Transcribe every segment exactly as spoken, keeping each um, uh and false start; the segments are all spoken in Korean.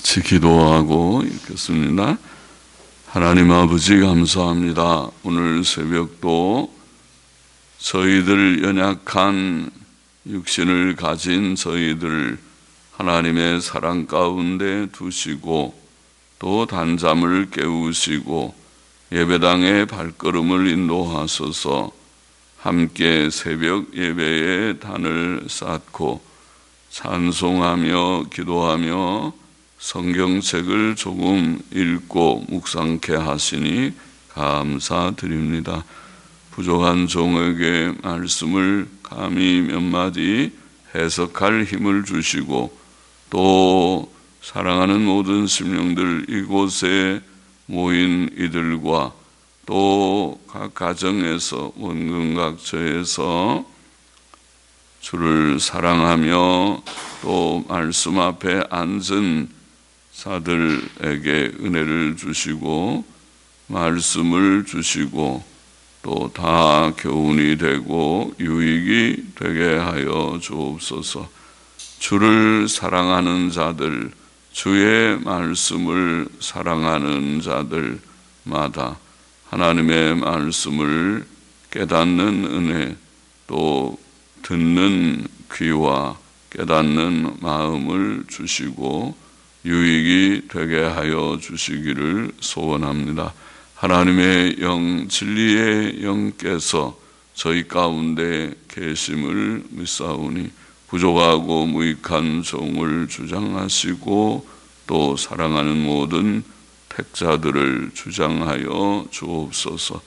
같이 기도하고 읽겠습니다. 하나님 아버지 감사합니다. 오늘 새벽도 저희들 연약한 육신을 가진 저희들 하나님의 사랑 가운데 두시고 또 단잠을 깨우시고 예배당의 발걸음을 인도하소서. 함께 새벽 예배의 단을 쌓고 찬송하며 기도하며 성경책을 조금 읽고 묵상케 하시니 감사드립니다. 부족한 종에게 말씀을 감히 몇 마디 해석할 힘을 주시고 또 사랑하는 모든 심령들 이곳에 모인 이들과 또 각 가정에서 원근각처에서 주를 사랑하며 또 말씀 앞에 앉은 자들에게 은혜를 주시고 말씀을 주시고 또 다 교훈이 되고 유익이 되게 하여 주옵소서. 주를 사랑하는 자들, 주의 말씀을 사랑하는 자들마다 하나님의 말씀을 깨닫는 은혜, 또 듣는 귀와 깨닫는 마음을 주시고 유익이 되게 하여 주시기를 소원합니다. 하나님의 영, 진리의 영께서 저희 가운데 계심을 믿사오니 부족하고 무익한 종을 주장하시고 또 사랑하는 모든 택자들을 주장하여 주옵소서.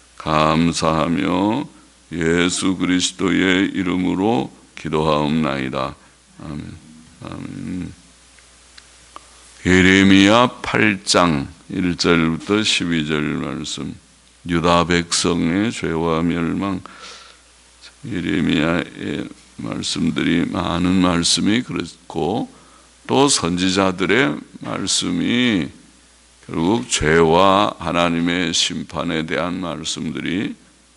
감사하며 예수 그리스도의 이름으로 기도하옵나이다. 아멘. 아멘. 예레미야 팔 장 일 절부터 십이 절 말씀. 유다 백성의 죄와 멸망. 예레미야의 말씀들이 많은 말씀이 그렇고 또 선지자들의 말씀이 결국 죄와 하나님의 심판에 대한 말씀들이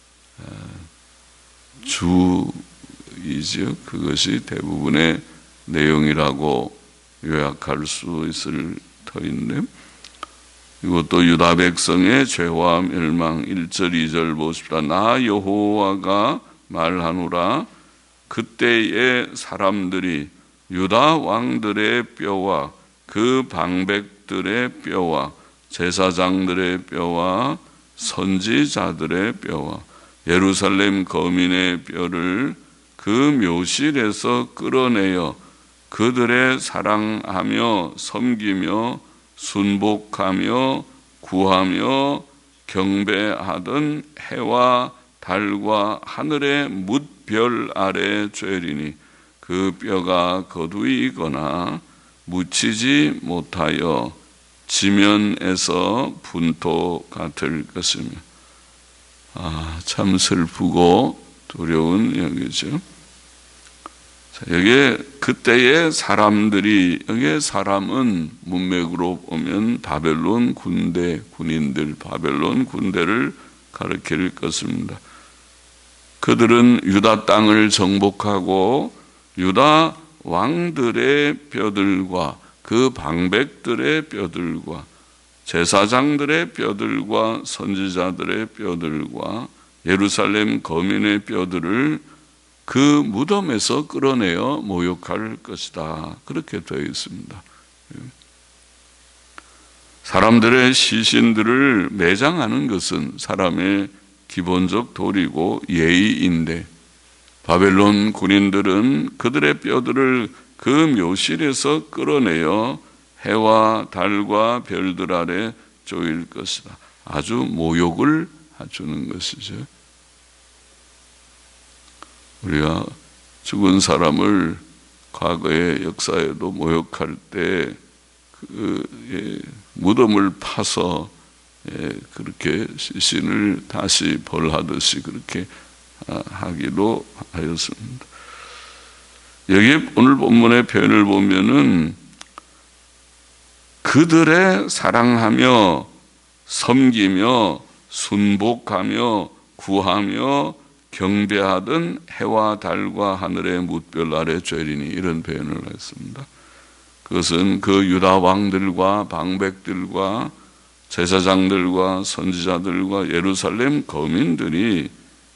주이죠. 그것이 대부분의 내용이라고 요약할 수 있을 터인데, 이것도 유다 백성의 죄와 멸망. 일 절 이 절 보십시다. 나 여호와가 말하노라. 그때의 사람들이 유다 왕들의 뼈와 그 방백들의 뼈와 제사장들의 뼈와 선지자들의 뼈와 예루살렘 거민의 뼈를 그 묘실에서 끌어내어 그들의 사랑하며 섬기며 순복하며 구하며 경배하던 해와 달과 하늘의 뭇별 아래 죄리니 그 뼈가 거두이거나 묻히지 못하여 지면에서 분토 같을 것이며. 아, 참 슬프고 두려운 이야기죠. 자, 여기에 그때의 사람들이, 여기에 사람은 문맥으로 보면 바벨론 군대, 군인들, 바벨론 군대를 가리킬 것입니다. 그들은 유다 땅을 정복하고 유다 왕들의 뼈들과 그 방백들의 뼈들과 제사장들의 뼈들과 선지자들의 뼈들과 예루살렘 거민의 뼈들을 그 무덤에서 끌어내어 모욕할 것이다. 그렇게 되어 있습니다. 사람들의 시신들을 매장하는 것은 사람의 기본적 도리고 예의인데 바벨론 군인들은 그들의 뼈들을 그 묘실에서 끌어내어 해와 달과 별들 아래 쪼일 것이다. 아주 모욕을 주는 것이죠. 우리가 죽은 사람을 과거의 역사에도 모욕할 때 그 예, 무덤을 파서 예, 그렇게 시신을 다시 벌하듯이 그렇게 하기도 하였습니다. 여기 오늘 본문의 표현을 보면은 그들의 사랑하며 섬기며 순복하며 구하며 경배하던 해와 달과 하늘의 뭇별 아래 죄리니 이런 표현을 했습니다. 그것은 그 유다 왕들과 방백들과 제사장들과 선지자들과 예루살렘 거민들이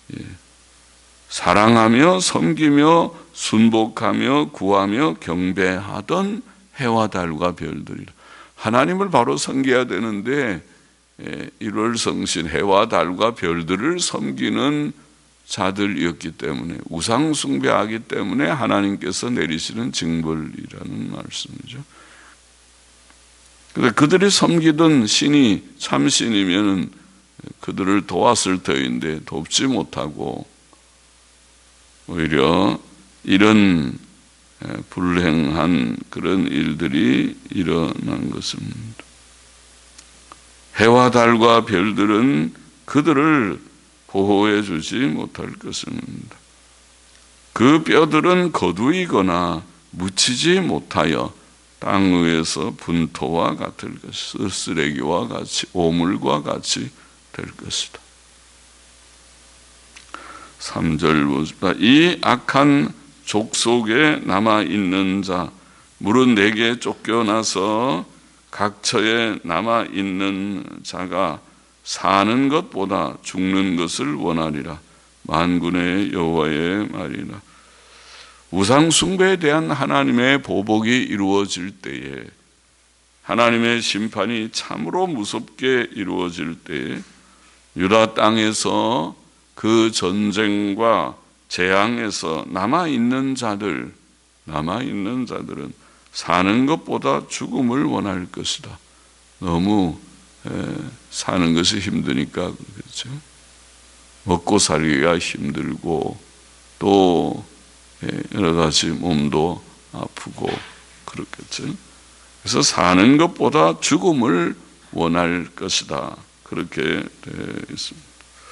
사랑하며 섬기며 순복하며 구하며 경배하던 해와 달과 별들이라. 하나님을 바로 섬겨야 되는데 일월 성신 해와 달과 별들을 섬기는 자들이었기 때문에, 우상 숭배하기 때문에 하나님께서 내리시는 징벌이라는 말씀이죠. 그런데 그들이 섬기던 신이 참신이면 그들을 도왔을 터인데 돕지 못하고 오히려 이런 불행한 그런 일들이 일어난 것입니다. 해와 달과 별들은 그들을 보호해 주지 못할 것입니다. 그 뼈들은 거두이거나 묻히지 못하여 땅 위에서 분토와 같을 것이다. 쓰레기와 같이, 오물과 같이 될 것이다. 삼 절 보십시다. 이 악한 족속에 남아있는 자, 물은 내게 쫓겨나서 각처에 남아있는 자가 사는 것보다 죽는 것을 원하리라. 만군의 여호와의 말이라. 우상 숭배에 대한 하나님의 보복이 이루어질 때에, 하나님의 심판이 참으로 무섭게 이루어질 때에 유다 땅에서 그 전쟁과 재앙에서 남아있는 자들, 남아있는 자들은 사는 것보다 죽음을 원할 것이다. 너무 에, 사는 것이 힘드니까 그렇죠. 먹고 살기가 힘들고 또 여러 가지 몸도 아프고 그렇겠죠. 그래서 사는 것보다 죽음을 원할 것이다. 그렇게 되어 있습니다.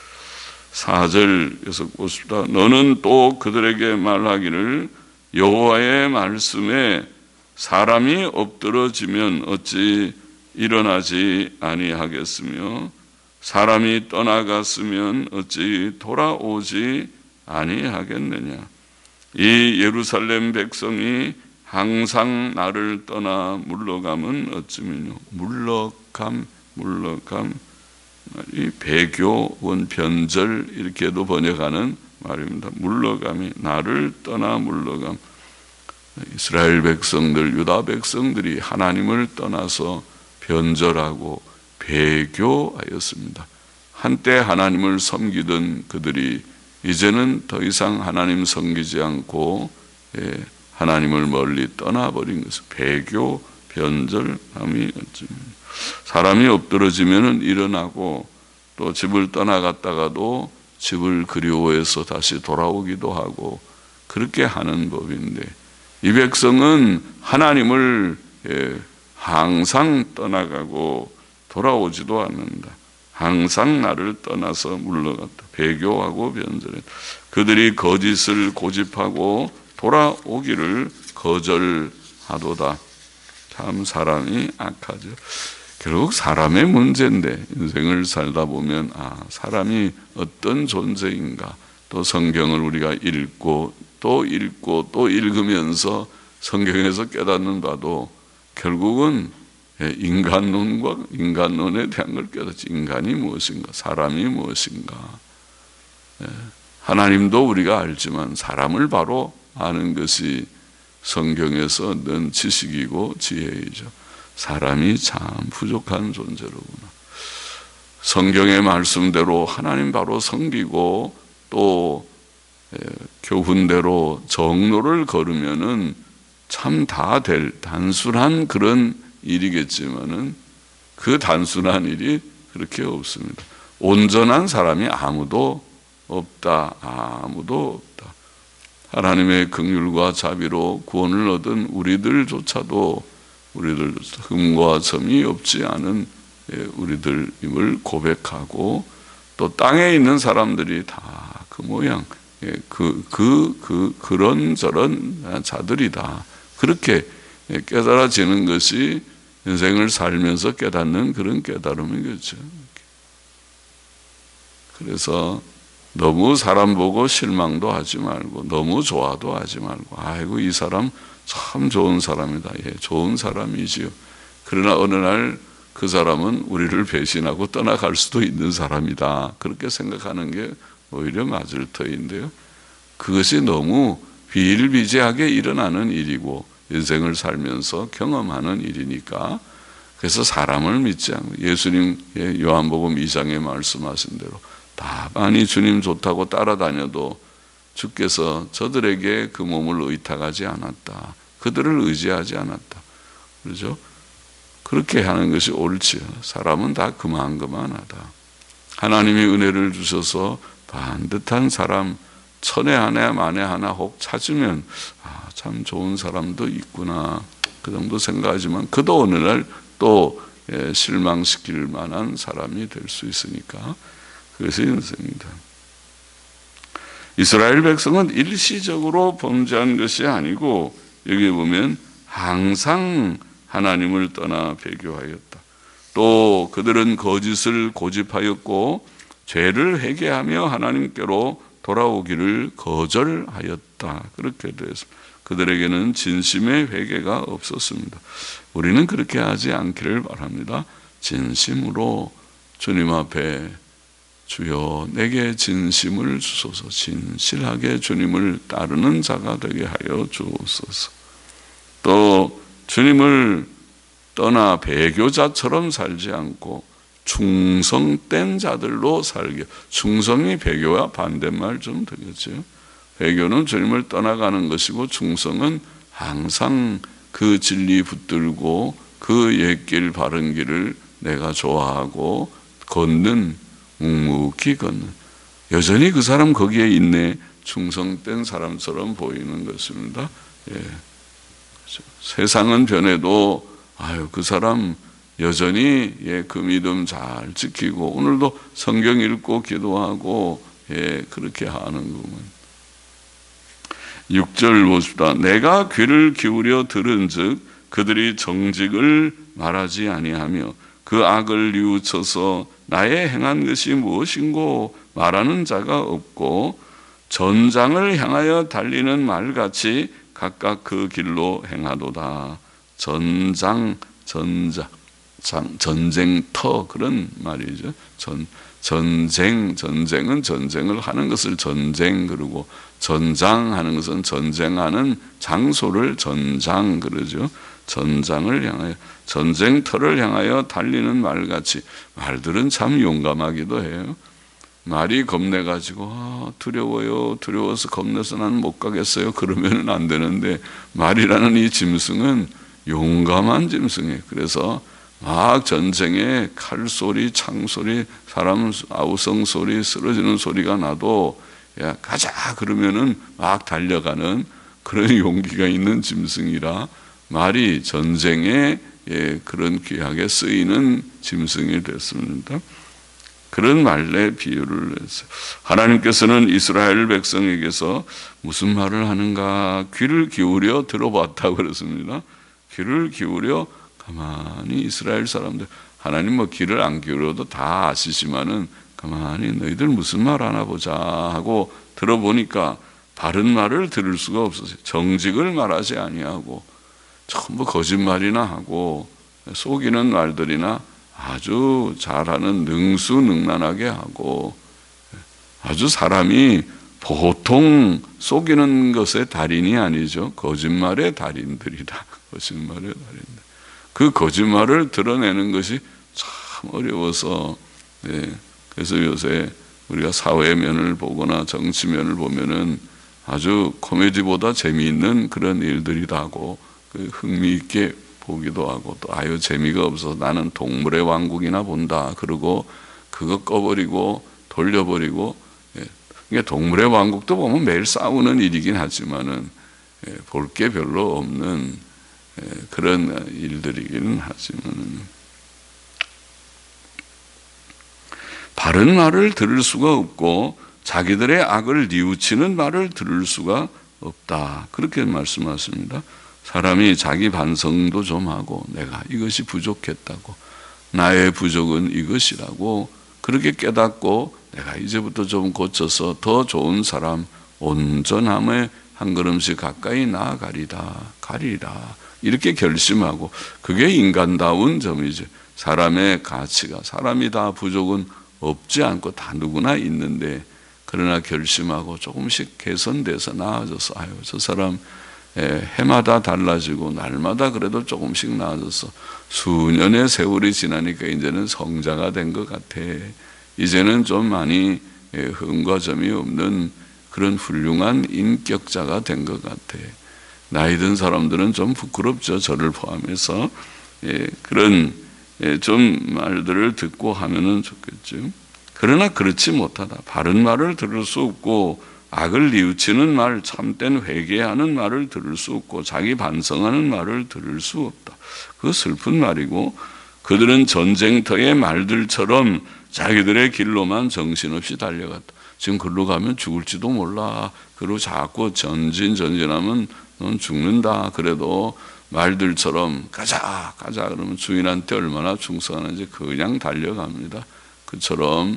사 절 계속 보십시다. 너는 또 그들에게 말하기를 여호와의 말씀에 사람이 엎드러지면 어찌 일어나지 아니하겠으며 사람이 떠나갔으면 어찌 돌아오지 아니하겠느냐. 이 예루살렘 백성이 항상 나를 떠나 물러가면 어찌면요. 물러감, 물러감. 이 배교, 원, 변절 이렇게도 번역하는 말입니다. 물러감이 나를 떠나 물러감. 이스라엘 백성들, 유다 백성들이 하나님을 떠나서 변절하고 배교하였습니다. 한때 하나님을 섬기던 그들이 이제는 더 이상 하나님 섬기지 않고 하나님을 멀리 떠나버린 것은 배교, 변절함이 어쩌면 사람이 엎드러지면 일어나고 또 집을 떠나갔다가도 집을 그리워해서 다시 돌아오기도 하고 그렇게 하는 법인데 이 백성은 하나님을 항상 떠나가고 돌아오지도 않는다. 항상 나를 떠나서 물러갔다. 배교하고 변절했다. 그들이 거짓을 고집하고 돌아오기를 거절하도다. 참 사람이 악하죠. 결국 사람의 문제인데 인생을 살다 보면 아 사람이 어떤 존재인가 또 성경을 우리가 읽고 또 읽고 또 읽으면서 성경에서 깨닫는 바도 결국은 인간론과 인간론에 대한 걸 깨닫지. 인간이 무엇인가, 사람이 무엇인가. 하나님도 우리가 알지만 사람을 바로 아는 것이 성경에서 는 지식이고 지혜이죠. 사람이 참 부족한 존재로구나. 성경의 말씀대로 하나님 바로 섬기고 또 교훈대로 정로를 걸으면은 참 다 될 단순한 그런 일이겠지만은 그 단순한 일이 그렇게 없습니다. 온전한 사람이 아무도 없다. 아무도 없다. 하나님의 긍휼과 자비로 구원을 얻은 우리들조차도 우리들조차도 흠과 점이 없지 않은 우리들임을 고백하고 또 땅에 있는 사람들이 다 그 모양 그, 그, 그, 그런 저런 자들이다. 그렇게 깨달아지는 것이 인생을 살면서 깨닫는 그런 깨달음이겠죠. 그래서 너무 사람 보고 실망도 하지 말고 너무 좋아도 하지 말고 아이고 이 사람 참 좋은 사람이다. 예, 좋은 사람이지요. 그러나 어느 날 그 사람은 우리를 배신하고 떠나갈 수도 있는 사람이다. 그렇게 생각하는 게 오히려 맞을 터인데요. 그것이 너무 비일비재하게 일어나는 일이고 인생을 살면서 경험하는 일이니까, 그래서 사람을 믿지 않고 예수님의 요한복음 이 장에 말씀하신 대로 다만이 주님 좋다고 따라다녀도 주께서 저들에게 그 몸을 의탁하지 않았다. 그들을 의지하지 않았다. 그렇죠? 그렇게 하는 것이 옳지요. 사람은 다 그만그만하다. 하나님이 은혜를 주셔서 반듯한 사람 천에 하나 만에 하나 혹 찾으면 아, 참 좋은 사람도 있구나, 그 정도 생각하지만 그도 어느 날 또 실망시킬 만한 사람이 될 수 있으니까 그것이 인생입니다. 이스라엘 백성은 일시적으로 범죄한 것이 아니고 여기 보면 항상 하나님을 떠나 배교하였다. 또 그들은 거짓을 고집하였고 죄를 회개하며 하나님께로 돌아오기를 거절하였다. 그렇게 되었습니다. 그들에게는 진심의 회개가 없었습니다. 우리는 그렇게 하지 않기를 바랍니다. 진심으로 주님 앞에 주여 내게 진심을 주소서, 진실하게 주님을 따르는 자가 되게 하여 주옵소서. 또 주님을 떠나 배교자처럼 살지 않고 충성된 자들로 살게. 충성이 배교와 반대말 좀 되겠죠. 배교는 주님을 떠나가는 것이고 충성은 항상 그 진리 붙들고 그 옛길 바른 길을 내가 좋아하고 걷는, 묵묵히 걷는, 여전히 그 사람 거기에 있네, 충성된 사람처럼 보이는 것입니다. 예. 그렇죠. 세상은 변해도 아유 그 사람 여전히 예, 그 믿음 잘 지키고 오늘도 성경 읽고 기도하고 예, 그렇게 하는구먼. 육 절 보십시다. 내가 귀를 기울여 들은즉 그들이 정직을 말하지 아니하며 그 악을 뉘우쳐서 나의 행한 것이 무엇인고 말하는 자가 없고 전장을 향하여 달리는 말같이 각각 그 길로 행하도다. 전장, 전장, 전쟁터 그런 말이죠. 전, 전쟁, 전쟁은 전쟁을 하는 것을 전쟁 그러고 전장하는 것은 전쟁하는 장소를 전장 그러죠. 전장을 향하여, 전쟁터를 향하여 달리는 말같이. 말들은 참 용감하기도 해요. 말이 겁내가지고 아, 두려워요, 두려워서 겁내서 나는 못 가겠어요, 그러면 안 되는데 말이라는 이 짐승은 용감한 짐승이에요. 그래서 막 전쟁에 칼소리, 창소리, 사람 아우성 소리, 쓰러지는 소리가 나도 야, 가자 그러면은 막 달려가는 그런 용기가 있는 짐승이라 말이 전쟁에 예, 그런 귀하게 쓰이는 짐승이 됐습니다. 그런 말에 비유를 했어요. 하나님께서는 이스라엘 백성에게서 무슨 말을 하는가 귀를 기울여 들어봤다고 그랬습니다. 귀를 기울여 가만히 이스라엘 사람들, 하나님 뭐 귀를 안 기울여도 다 아시지만은 가만히 너희들 무슨 말 하나 보자 하고 들어보니까 바른 말을 들을 수가 없었어요. 정직을 말하지 아니하고 전부 거짓말이나 하고 속이는 말들이나 아주 잘하는 능수능란하게 하고 아주 사람이 보통 속이는 것의 달인이 아니죠. 거짓말의 달인들이다. 거짓말의 달인들. 그 거짓말을 드러내는 것이 참 어려워서 네. 그래서 요새 우리가 사회 면을 보거나 정치 면을 보면은 아주 코미디보다 재미있는 그런 일들이다 하고 그 흥미있게 보기도 하고 또 아유 재미가 없어서 나는 동물의 왕국이나 본다 그러고 그거 꺼버리고 돌려버리고 예. 그러니까 동물의 왕국도 보면 매일 싸우는 일이긴 하지만은 예. 볼 게 별로 없는 예. 그런 일들이긴 하지만은 바른 말을 들을 수가 없고 자기들의 악을 뉘우치는 말을 들을 수가 없다. 그렇게 말씀하십니다. 사람이 자기 반성도 좀 하고 내가 이것이 부족했다고 나의 부족은 이것이라고 그렇게 깨닫고 내가 이제부터 좀 고쳐서 더 좋은 사람 온전함에 한 걸음씩 가까이 나아가리다, 가리라. 이렇게 결심하고, 그게 인간다운 점이죠. 사람의 가치가, 사람이 다 부족은 없지 않고 다 누구나 있는데, 그러나 결심하고 조금씩 개선돼서 나아져서, 아유, 저 사람 해마다 달라지고 날마다 그래도 조금씩 나아져서 수년의 세월이 지나니까 이제는 성자가 된 것 같아. 이제는 좀 많이 흠과 점이 없는 그런 훌륭한 인격자가 된 것 같아. 나이 든 사람들은 좀 부끄럽죠. 저를 포함해서. 예, 그런 예, 좀 말들을 듣고 하면은 좋겠죠. 그러나 그렇지 못하다. 바른 말을 들을 수 없고 악을 뉘우치는 말, 참된 회개하는 말을 들을 수 없고 자기 반성하는 말을 들을 수 없다. 그거 슬픈 말이고, 그들은 전쟁터의 말들처럼 자기들의 길로만 정신없이 달려갔다. 지금 글로 가면 죽을지도 몰라. 그리고 자꾸 전진 전진하면 넌 죽는다. 그래도 말들처럼 가자 가자 그러면 주인한테 얼마나 충성하는지 그냥 달려갑니다. 그처럼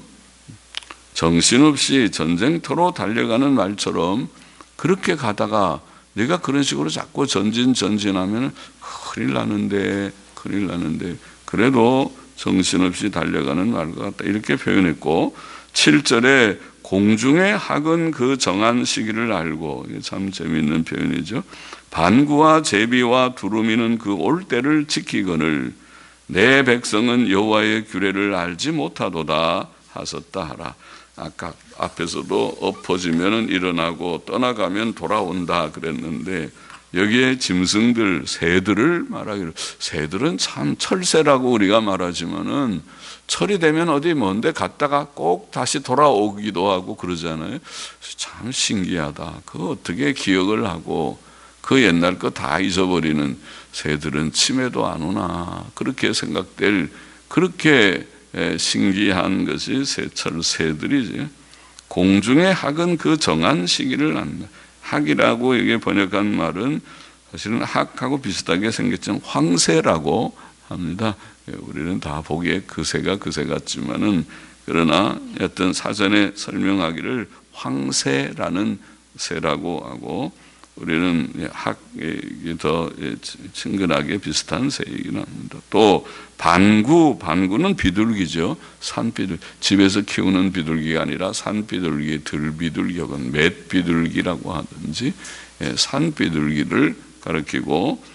정신없이 전쟁터로 달려가는 말처럼 그렇게 가다가 내가 그런 식으로 자꾸 전진 전진하면 큰일 나는데 큰일 나는데 그래도 정신없이 달려가는 말과 같다. 이렇게 표현했고, 칠 절에 공중의 학은 그 정한 시기를 알고, 이게 참 재미있는 표현이죠. 반구와 제비와 두루미는 그 올 때를 지키거늘 내 백성은 여호와의 규례를 알지 못하도다 하셨다 하라. 아까 앞에서도 엎어지면 일어나고 떠나가면 돌아온다 그랬는데, 여기에 짐승들, 새들을 말하기로, 새들은 참 철새라고 우리가 말하지만은 철이 되면 어디 먼데 갔다가 꼭 다시 돌아오기도 하고 그러잖아요. 참 신기하다. 그거 어떻게 기억을 하고 그 옛날 거 다 잊어버리는 새들은 치매도 안 오나, 그렇게 생각될, 그렇게 신기한 것이 새철 새들이지. 공중의 학은 그 정한 시기를 안다. 학이라고 이게 번역한 말은 사실은 학하고 비슷하게 생겼지만 황새라고 합니다. 우리는 다 보기에 그 새가 그 새 같지만은, 그러나 어떤 사전에 설명하기를 황새라는 새라고 하고, 우리는 학에 더 친근하게 비슷한 새이긴 합니다. 또 반구, 반구는 비둘기죠. 산비둘, 집에서 키우는 비둘기가 아니라 산비둘기, 들비둘기 혹은 맷비둘기라고 하든지 산비둘기를 가리키고,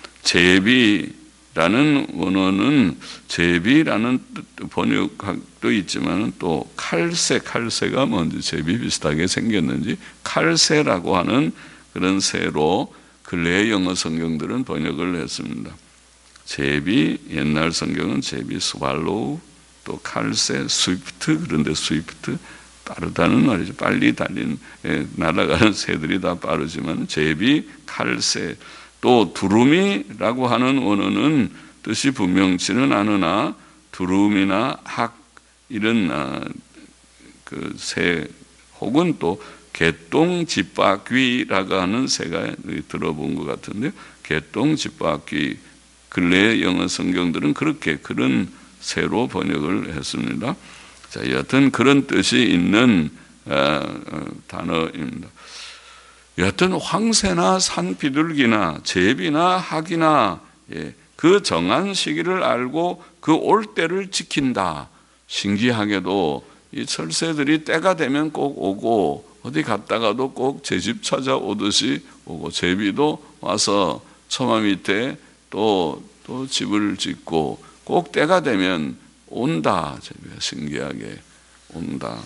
제비라는 원어는 제비라는 번역도 있지만 또 칼새, 칼새가 뭔지 제비 비슷하게 생겼는지 칼새라고 하는 그런 새로 근래의 영어 성경들은 번역을 했습니다. 제비, 옛날 성경은 제비, 스왈로우, 또 칼새, 스위프트, 그런데 스위프트, 빠르다는 말이죠. 빨리 달리는, 날아가는 새들이 다 빠르지만 제비, 칼새, 또 두루미라고 하는 원어는 뜻이 분명치는 않으나 두루미나 학 이런 그 새 혹은 또 개똥집바퀴라고 하는 새가 들어본 것 같은데, 개똥집바퀴, 근래의 영어 성경들은 그렇게 그런 새로 번역을 했습니다. 자, 여하튼 그런 뜻이 있는 단어입니다. 여하튼 황새나 산비둘기나 제비나 학이나 그 정한 시기를 알고 그 올 때를 지킨다. 신기하게도 이 철새들이 때가 되면 꼭 오고 어디 갔다가도 꼭 제 집 찾아오듯이 오고, 제비도 와서 처마 밑에 또, 또 집을 짓고 꼭 때가 되면 온다. 제비가 신기하게 온다.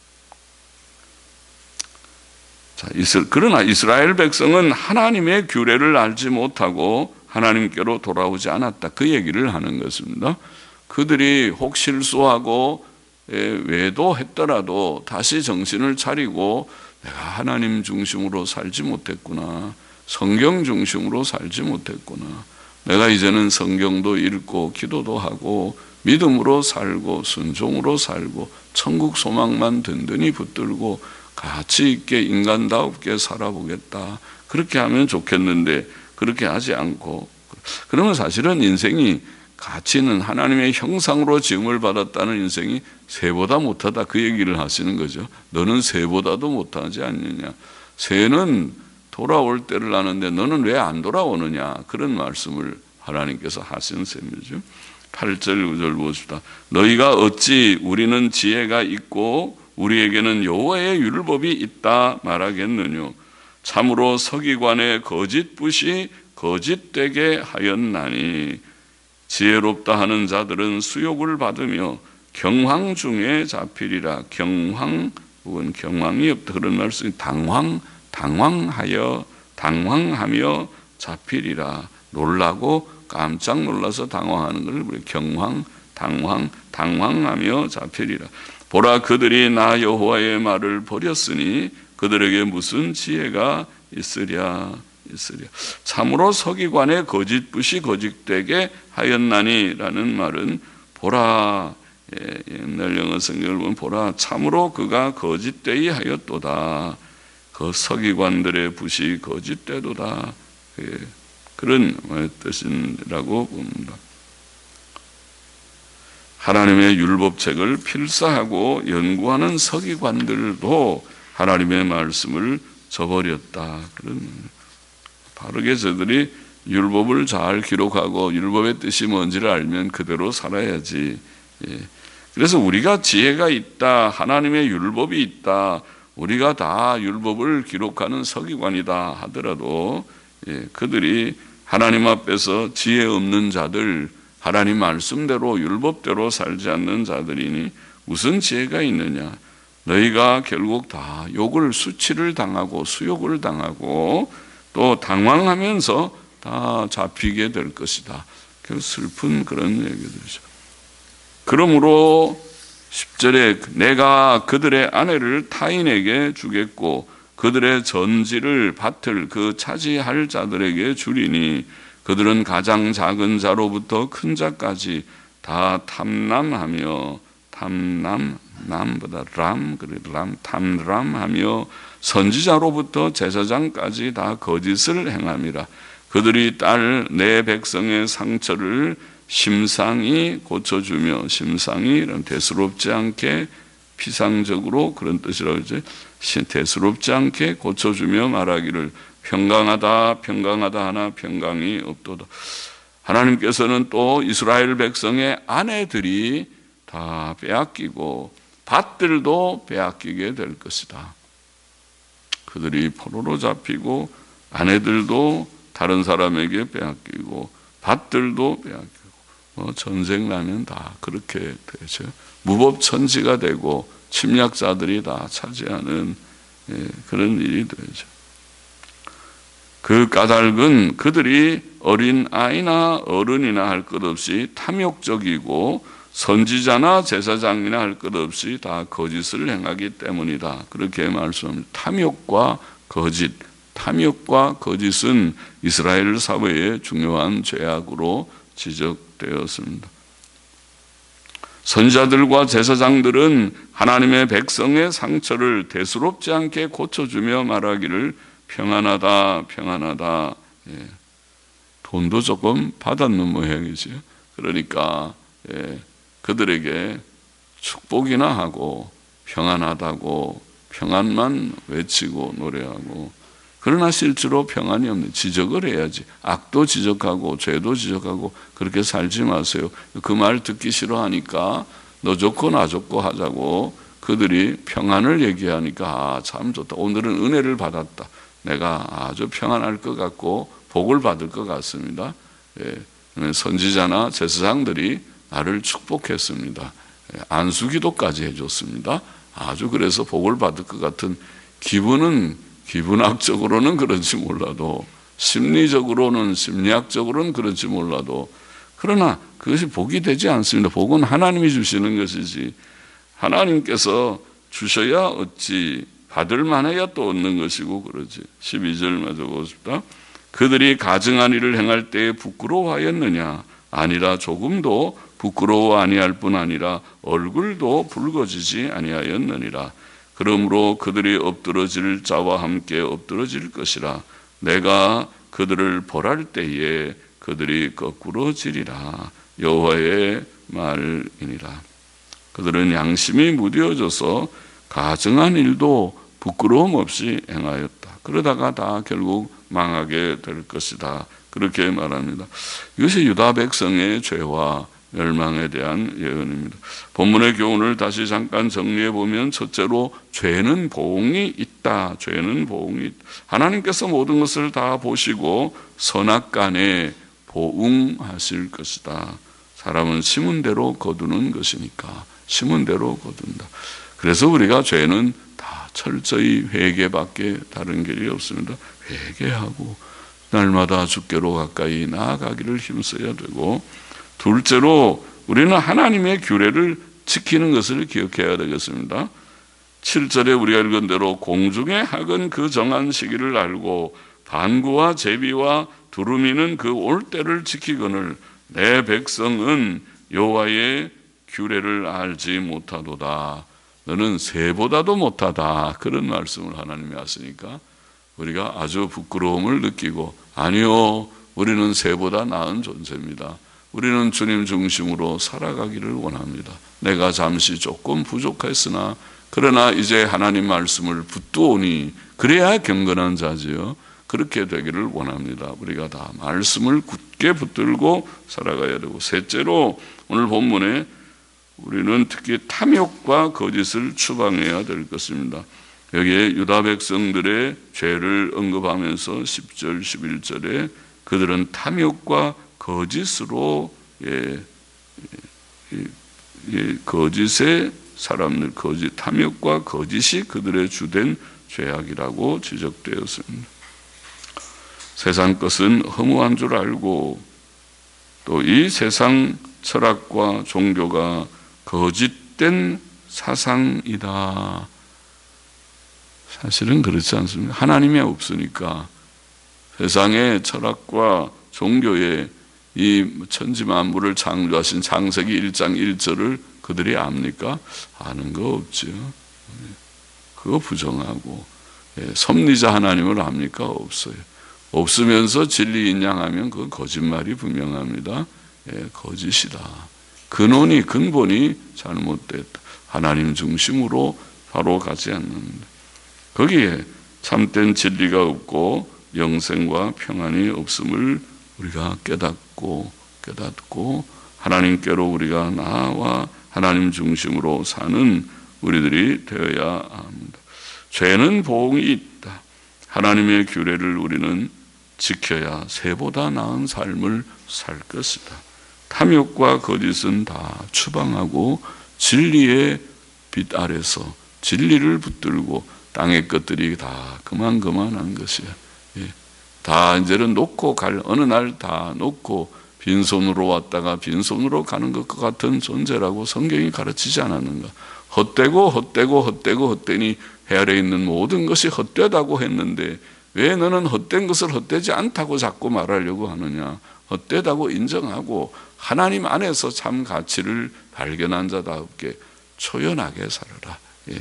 자, 그러나 이스라엘 백성은 하나님의 규례를 알지 못하고 하나님께로 돌아오지 않았다. 그 얘기를 하는 것입니다. 그들이 혹 실수하고 외도했더라도 다시 정신을 차리고 내가 하나님 중심으로 살지 못했구나, 성경 중심으로 살지 못했구나, 내가 이제는 성경도 읽고 기도도 하고 믿음으로 살고 순종으로 살고 천국 소망만 든든히 붙들고 가치 있게 인간다웁게 살아보겠다, 그렇게 하면 좋겠는데 그렇게 하지 않고, 그러면 사실은 인생이, 가치는 하나님의 형상으로 지음을 받았다는 인생이 새보다 못하다, 그 얘기를 하시는 거죠. 너는 새보다도 못하지 않느냐. 새는 돌아올 때를 아는데 너는 왜 안 돌아오느냐, 그런 말씀을 하나님께서 하신 셈이죠. 팔 절 구 절 보십시다. 너희가 어찌 우리는 지혜가 있고 우리에게는 여호와의 율법이 있다 말하겠느뇨. 참으로 서기관의 거짓 붓이 거짓되게 하였나니 지혜롭다 하는 자들은 수욕을 받으며 경황 중에 잡히리라. 경황 혹은 경황이 없다, 그런 말씀이 당황, 당황하여 당황하며 잡히리라. 놀라고 깜짝 놀라서 당황하는 것을 우리 경황, 당황, 당황하며 잡히리라. 보라, 그들이 나 여호와의 말을 버렸으니 그들에게 무슨 지혜가 있으랴 있으랴. 참으로 서기관의 거짓 붓이 거짓되게 하였나니라는 말은 보라, 예, 옛날 영어 성경을 보면 보라, 참으로 그가 거짓되이 하였도다. 그 서기관들의 붓이 거짓되도다. 예, 그런 뜻이라고 봅니다. 하나님의 율법책을 필사하고 연구하는 서기관들도 하나님의 말씀을 저버렸다. 그런, 바르게 저들이 율법을 잘 기록하고 율법의 뜻이 뭔지를 알면 그대로 살아야지. 예. 그래서 우리가 지혜가 있다, 하나님의 율법이 있다, 우리가 다 율법을 기록하는 서기관이다 하더라도, 예, 그들이 하나님 앞에서 지혜 없는 자들, 하나님 말씀대로 율법대로 살지 않는 자들이니 무슨 지혜가 있느냐. 너희가 결국 다 욕을, 수치를 당하고 수욕을 당하고 또 당황하면서 다 잡히게 될 것이다. 그 슬픈 그런 얘기들이죠. 그러므로 십 절에 내가 그들의 아내를 타인에게 주겠고 그들의 전지를 밭을 그 차지할 자들에게 주리니 그들은 가장 작은 자로부터 큰 자까지 다 탐람하며 탐람, 남보다 람, 그래 람, 탐람하며 선지자로부터 제사장까지 다 거짓을 행함이라. 그들이 딸 내 백성의 상처를 심상히 고쳐주며, 심상히 대수롭지 않게, 피상적으로 그런 뜻이라고 하죠. 대수롭지 않게 고쳐주며 말하기를 평강하다 평강하다 하나 평강이 없도다. 하나님께서는 또 이스라엘 백성의 아내들이 다 빼앗기고 밭들도 빼앗기게 될 것이다. 그들이 포로로 잡히고 아내들도 다른 사람에게 빼앗기고 밭들도 빼앗기고, 뭐 전쟁 나면 다 그렇게 되죠. 무법천지가 되고 침략자들이 다 차지하는, 예, 그런 일이 되죠. 그 까닭은 그들이 어린 아이나 어른이나 할 것 없이 탐욕적이고 선지자나 제사장이나 할 것 없이 다 거짓을 행하기 때문이다. 그렇게 말씀합니다. 탐욕과 거짓, 탐욕과 거짓은 이스라엘 사회의 중요한 죄악으로 지적되었습니다. 선지자들과 제사장들은 하나님의 백성의 상처를 대수롭지 않게 고쳐주며 말하기를 평안하다 평안하다. 예. 돈도 조금 받았는 모양이죠. 그러니까 예, 그들에게 축복이나 하고 평안하다고 평안만 외치고 노래하고, 그러나 실제로 평안이 없는, 지적을 해야지. 악도 지적하고 죄도 지적하고 그렇게 살지 마세요. 그 말 듣기 싫어하니까 너 좋고 나 좋고 하자고 그들이 평안을 얘기하니까 아, 참 좋다. 오늘은 은혜를 받았다. 내가 아주 평안할 것 같고 복을 받을 것 같습니다. 예, 선지자나 제사장들이 나를 축복했습니다. 예, 안수기도까지 해줬습니다. 아주 그래서 복을 받을 것 같은 기분은, 기분학적으로는 그런지 몰라도, 심리적으로는, 심리학적으로는 그런지 몰라도, 그러나 그것이 복이 되지 않습니다. 복은 하나님이 주시는 것이지 하나님께서 주셔야 얻지, 받을 만해야 또 얻는 것이고 그러지. 십이 절 마저 보십시다. 그들이 가증한 일을 행할 때에 부끄러워하였느냐? 아니라 조금도 부끄러워 아니할 뿐 아니라 얼굴도 붉어지지 아니하였느니라. 그러므로 그들이 엎드러질 자와 함께 엎드러질 것이라. 내가 그들을 벌할 때에 그들이 거꾸로 지리라. 여호와의 말이니라. 그들은 양심이 무뎌져서 가증한 일도 부끄러움 없이 행하였다. 그러다가 다 결국 망하게 될 것이다. 그렇게 말합니다. 이것이 유다 백성의 죄와 멸망에 대한 예언입니다. 본문의 교훈을 다시 잠깐 정리해 보면, 첫째로 죄는 보응이 있다. 죄는 보응이 있다. 하나님께서 모든 것을 다 보시고 선악간에 보응하실 것이다. 사람은 심은 대로 거두는 것이니까 심은 대로 거둔다. 그래서 우리가 죄는 다 철저히 회개밖에 다른 길이 없습니다. 회개하고 날마다 주께로 가까이 나아가기를 힘써야 되고, 둘째로 우리는 하나님의 규례를 지키는 것을 기억해야 되겠습니다. 칠 절에 우리가 읽은 대로 공중의 학은 그 정한 시기를 알고 반구와 제비와 두루미는 그 올 때를 지키거늘 내 백성은 여호와의 규례를 알지 못하도다. 너는 새보다도 못하다. 그런 말씀을 하나님이 하시니까 우리가 아주 부끄러움을 느끼고, 아니요, 우리는 새보다 나은 존재입니다. 우리는 주님 중심으로 살아가기를 원합니다. 내가 잠시 조금 부족했으나 그러나 이제 하나님 말씀을 붙두오니 그래야 경건한 자지요. 그렇게 되기를 원합니다. 우리가 다 말씀을 굳게 붙들고 살아가야 되고, 셋째로 오늘 본문에 우리는 특히 탐욕과 거짓을 추방해야 될 것입니다. 여기에 유다 백성들의 죄를 언급하면서 십 절, 십일 절에 그들은 탐욕과 거짓으로 예, 예, 예, 거짓의 사람들, 거짓, 탐욕과 거짓이 그들의 주된 죄악이라고 지적되었습니다. 세상 것은 허무한 줄 알고 또 이 세상 철학과 종교가 거짓된 사상이다. 사실은 그렇지 않습니다. 하나님이 없으니까 세상의 철학과 종교에 이 천지 만물을 창조하신 창세기 일 장 일 절을 그들이 압니까? 아는 거 없죠. 그거 부정하고. 섭리자 하나님을 압니까? 없어요. 없으면서 진리인 양 하면 그건 거짓말이 분명합니다. 예, 거짓이다. 근원이, 근본이 잘못됐다. 하나님 중심으로 바로 가지 않는다. 거기에 참된 진리가 없고 영생과 평안이 없음을 우리가 깨닫고 깨닫고 하나님께로 우리가 나와 하나님 중심으로 사는 우리들이 되어야 합니다. 죄는 보응이 있다. 하나님의 규례를 우리는 지켜야 새보다 나은 삶을 살 것이다. 탐욕과 거짓은 다 추방하고 진리의 빛 아래서 진리를 붙들고 땅의 것들이 다 그만 그만한 것이야. 예. 다 이제는 놓고 갈, 어느 날 다 놓고 빈손으로 왔다가 빈손으로 가는 것과 같은 존재라고 성경이 가르치지 않았는가? 헛되고 헛되고 헛되고 헛되니 해 아래 있는 모든 것이 헛되다고 했는데 왜 너는 헛된 것을 헛되지 않다고 자꾸 말하려고 하느냐? 헛되다고 인정하고 하나님 안에서 참 가치를 발견한 자답게 초연하게 살아라. 예.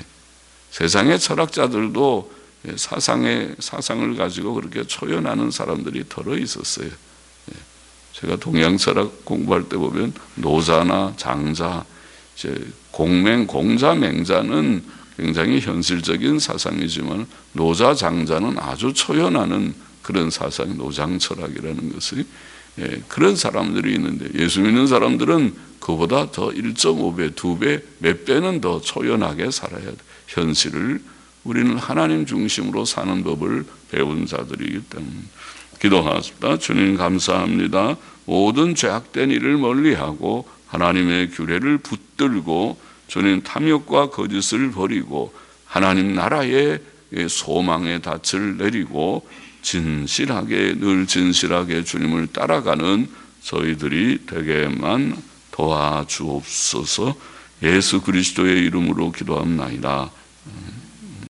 세상의 철학자들도 사상의 사상을 가지고 그렇게 초연하는 사람들이 덜어 있었어요. 예. 제가 동양 철학 공부할 때 보면 노자나 장자, 이제 공맹, 공자, 맹자는 굉장히 현실적인 사상이지만 노자, 장자는 아주 초연하는 그런 사상, 노장철학이라는 것이 예, 그런 사람들이 있는데 예수 믿는 사람들은 그보다 더 일 점 오 배, 두 배, 몇 배는 더 초연하게 살아야 돼. 현실을 우리는 하나님 중심으로 사는 법을 배운 자들이기 때문에 기도하겠습니다. 주님 감사합니다. 모든 죄악된 일을 멀리하고 하나님의 규례를 붙들고 주님 탐욕과 거짓을 버리고 하나님 나라의 소망의 닻을 내리고 진실하게 늘 진실하게 주님을 따라가는 저희들이 되게만 도와주옵소서. 예수 그리스도의 이름으로 기도합나이다.